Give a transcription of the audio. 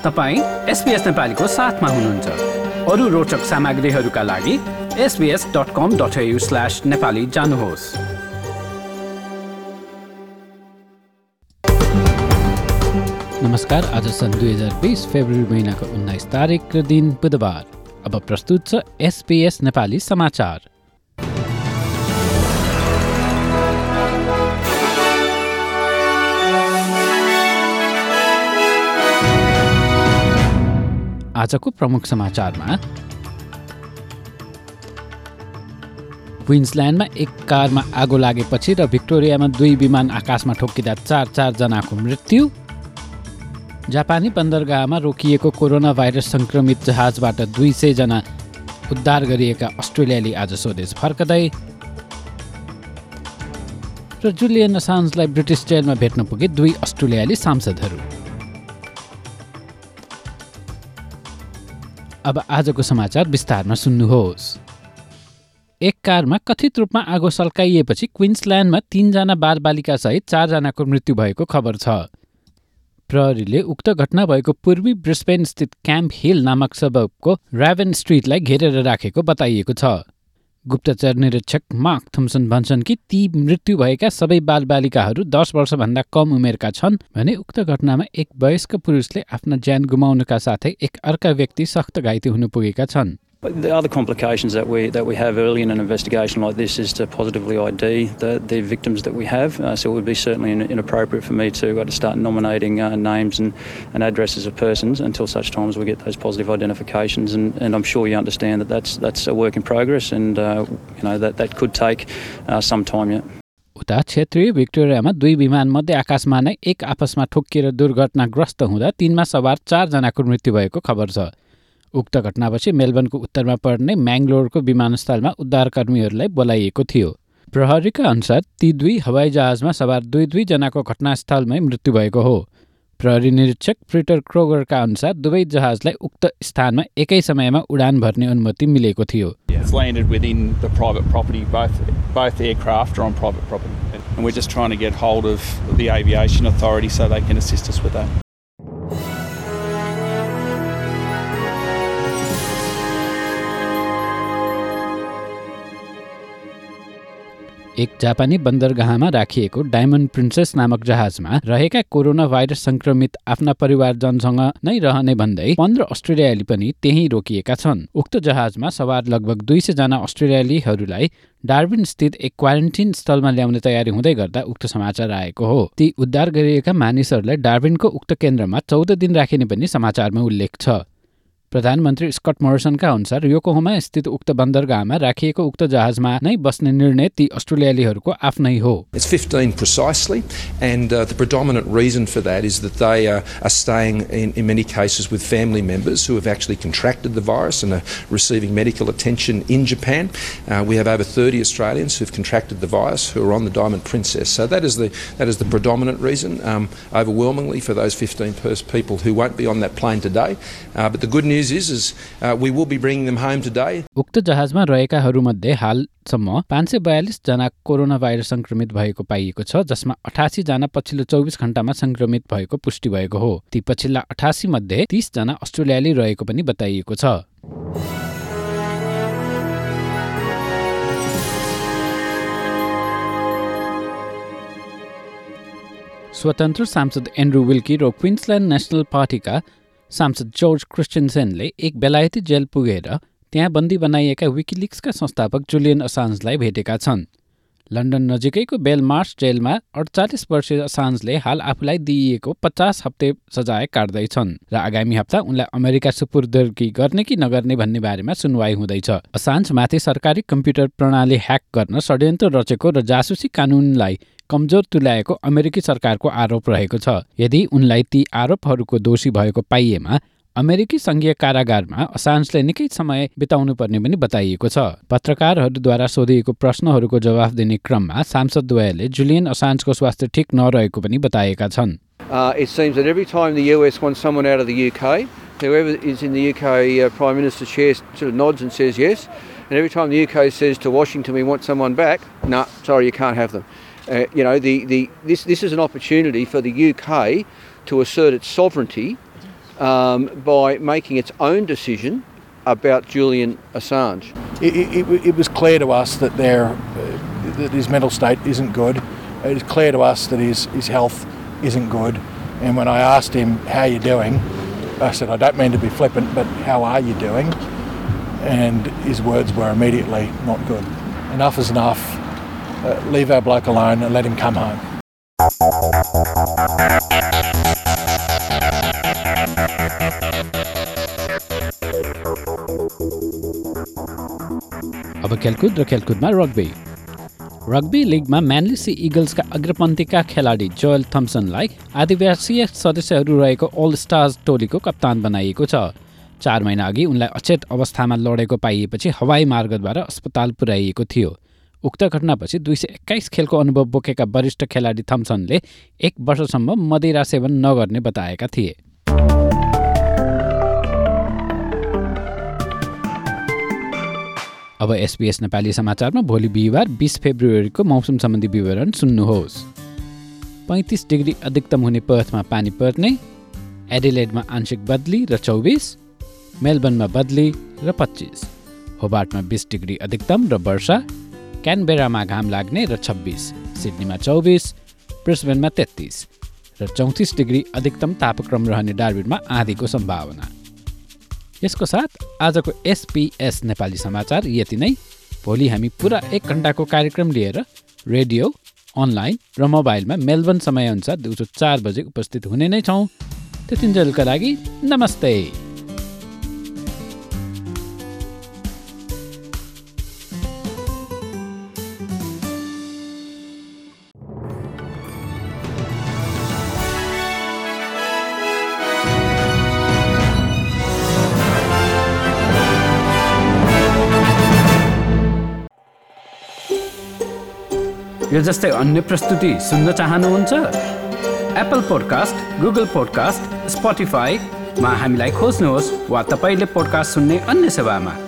तपाईं SBS नेपालीको साथमा हुनुहुन्छ। अरु रोचक सामग्रीहरूका लागि sbs.com.au/nepali जानुहोस्। नमस्कार, आज सन् 2020 फेब्रुअरी महिनाको 19 तारिकको दिन बुधबार। अब प्रस्तुत छ SBS नेपाली समाचार। आजको प्रमुख समाचारमा क्वीन्सल्यान्डमा एक कारमा आगो लागेपछि र भिक्टोरियामा 2 विमान आकाशमा ठोक्किँदा 4 जनाको मृत्यु, जापानी बन्दरगाहमा रोकिएको कोरोना भाइरस संक्रमित जहाजबाट 200 जना उद्धार गरिएका अस्ट्रेलियाली आज स्वदेश फर्कदै, र जुलियन असान्जलाई ब्रिटिस जेलमा भेट्न पुगे 2 अस्ट्रेलियाली सांसदहरू। अब आजको समाचार विस्तारमा सुन्नुहोस्। एक कारमा कथित रूपमा आगो सल्काइएपछि क्वीन्सल्यान्डमा 3 जना बालबालिका सहित 4 जनाको मृत्यु भएको खबर छ। प्रहरीले उक्त घटना भएको पूर्वी ब्रिस्बेन स्थित क्याम्प हिल नामक सबबको राभन स्ट्रिटलाई घेरेर राखेको बताइएको छ। गुप्तचर निरीक्षक मार्क थम्सन भन्छन् कि ती मृत्यु भएका सबै बालबालिकाहरू 10 वर्षभन्दा कम उमेरका छन् भने उक्त घटनामा एक वयस्क पुरुषले आफ्ना ज्यान गुमाउनका साथै एक अर्का व्यक्ति सख्त घाइते हुन पुगेका छन्। The other complications that we have early in an investigation like this is to positively ID the victims that we have. So it would be certainly inappropriate for me to start nominating names and addresses of persons until such time as we get those positive identifications. And I'm sure you understand that that's a work in progress, and that could take some time yet. उता क्षेत्रीय भिक्टोरियामा 2 विमानमध्ये आकाशमा नै एक आपसमा ठोक्किएर दुर्घटनाग्रस्त हुँदा 3मा सवार 4 जनाको मृत्यु भएको खबर छ। उक्त घटनापछि मेलबर्नको उत्तरमा पर्ने म्याङ्गलोरको विमानस्थलमा उद्धारकर्मीहरूलाई बोलाइएको थियो। प्रहरीका अनुसार ती 2 हवाईजहाजमा सवार 2 जनाको घटनास्थलमै मृत्यु भएको हो। प्रहरी निरीक्षक पीटर क्रोगरका अनुसार दुवै जहाजलाई उक्त स्थानमा एकै समयमा उडान भर्ने अनुमति मिलेको थियो। It's landed within the private property. Both aircraft are on private property, and we're just trying to get hold of the aviation authority so they can assist us with that. एक जापानी बन्दरगाहमा राखिएको डायमन्ड प्रिन्सेस नामक जहाजमा रहेका corona virus संक्रमित आफ्ना परिवारजनसँग नै रहने भन्दै 15 अस्ट्रेलियाली पनि त्यही रोकिएका छन्। उक्त जहाजमा सवार लगभग 200 जना अस्ट्रेलियालीहरूलाई डार्विन स्थित एक क्वारेन्टिन स्थलमा ल्याउने तयारी हुँदै गर्दा उक्त समाचार आएको हो। ती उद्धार गरिएका मानिसहरूलाई डार्विनको उक्त केन्द्रमा 14 दिन राखिने पनि समाचारमा उल्लेख छ। प्रधानमन्त्री स्कट मोरिसनका अनुसार योकोहामा स्थित उक्त बन्दरगाहमा राखिएको उक्त जहाजमा नै बस्ने निर्णय ती अस्ट्रेलियालीहरूको आफ्नै हो। It's 15 precisely, and the predominant reason for that is that they are staying in many cases with family members who have actually contracted the virus and are receiving medical attention in Japan. We have over 30 Australians who've contracted the virus who are on the Diamond Princess. So that is the predominant reason, overwhelmingly for those 15 people who won't be on that plane today. But the good news is we will be bringing them home today. उक्त जहाजमा रहेकाहरूमध्ये हालसम्म 542 जना corona virus संक्रमित भएको पाइएको छ, जसमा 88 जना पछिल्लो 24 घण्टामा संक्रमित भएको पुष्टि भएको हो। ती पछिल्ला 88 मध्ये 30 जना अस्ट्रेलियाली रहेको पनि बताइएको छ। स्वतन्त्र सांसद एन्ड्रू विल्की र क्वीन्सल्यान्ड नेशनल पार्टीका सांसद जर्ज क्रिस्टियनसेनले एक बेलायती जेल पुगेर त्यहाँ बन्दी बनाइएका विकिलिक्सका संस्थापक जुलियन असान्जलाई भेटेका छन्। लन्डन नजिकैको बेलमार्स जेलमा 48 वर्षीय असान्जले हाल आफूलाई दिइएको 50 हप्ते सजाय काट्दैछन् र आगामी हप्ता उनलाई अमेरिका सुपुर्दगी गर्ने कि नगर्ने भन्ने बारेमा सुनवाई हुँदैछ। असान्जमाथि सरकारी कम्प्युटर प्रणाली ह्याक गर्न षड्यन्त्र रचेको र जासुसी कानुनलाई कमजोर तुल्याएको अमेरिकी सरकारको आरोप रहेको छ। यदि उनलाई ती आरोपहरूको दोषी भएको पाइएमा अमेरिकी संघीय कारागारमा असान्जले निकै समय बिताउनु पर्ने पनि बताइएको छ। पत्रकारहरूद्वारा सोधिएको प्रश्नहरूको जवाफ दिने क्रममा सांसदद्वयले जुलियन असान्जको स्वास्थ्य ठिक नरहेको पनि बताएका छन्। It seems that every time the US wants someone out of the UK, whoever is in the UK Prime Minister's chair sort of nods and says yes, and every time the UK says to Washington we want someone back, no, sorry, you can't have them. This is an opportunity for the UK to assert its sovereignty by making its own decision about Julian Assange. It was clear to us that that his mental state isn't good. It is clear to us that his health isn't good. And when I asked him, how are you doing? I said, I don't mean to be flippant, but how are you doing? And his words were immediately not good. Enough is enough. Leave our bloke alone and let him come home. अब खेलकुद र खेलकुदमा rugby लिगमा manly इगल्सका अग्रपन्थीका खेलाडी Joel थम्सनलाई आदिवासीय सदस्यहरू रहेको all stars टोलीको कप्तान बनाइएको छ। 4 महिना अघि उनलाई अचेत अवस्थामा लडेको पाइएपछि हवाई मार्गद्वारा अस्पताल पुर्याइएको थियो। उक्त घटनापछि 221 खेलको अनुभव बोकेका वरिष्ठ खेलाडी थम्सनले 1 वर्षसम्म मदिरा सेवन नगर्ने बताएका थिए। अब SBS नेपाली समाचारमा भोलि बिहिबार 20 फेब्रुअरीको मौसम सम्बन्धी विवरण सुन्नुहोस्। 35 डिग्री अधिकतम हुने पर्थमा पानी पर्ने, एडिलेडमा आंशिक बदली र 24, मेलबर्नमा बदली र 25, होबार्टमा 20 डिग्री अधिकतम र वर्षा, क्यानबेरामा घाम लाग्ने र 26, सिडनीमा 24, ब्रिस्बेनमा 33 र 34 डिग्री अधिकतम तापक्रम रहने डार्विनमा आँधीको सम्भावना। यसको साथ आजको SBS नेपाली समाचार यति नै। भोलि हामी पुरा 1 घण्टाको कार्यक्रम लिएर रेडियो, अनलाइन र मोबाइलमा मेलबर्न समयअनुसार दिउँसो 4 बजे उपस्थित हुने नै छौँ। त्यतिन्जेलका लागि नमस्ते। यो जस्तै अन्य प्रस्तुति सुन्न चाहनुहुन्छ? एप्पल पोडकास्ट, गुगल पोडकास्ट, स्पोटिफाईमा हामीलाई खोज्नुहोस् वा तपाईले पोडकास्ट सुन्ने अन्य सेवामा।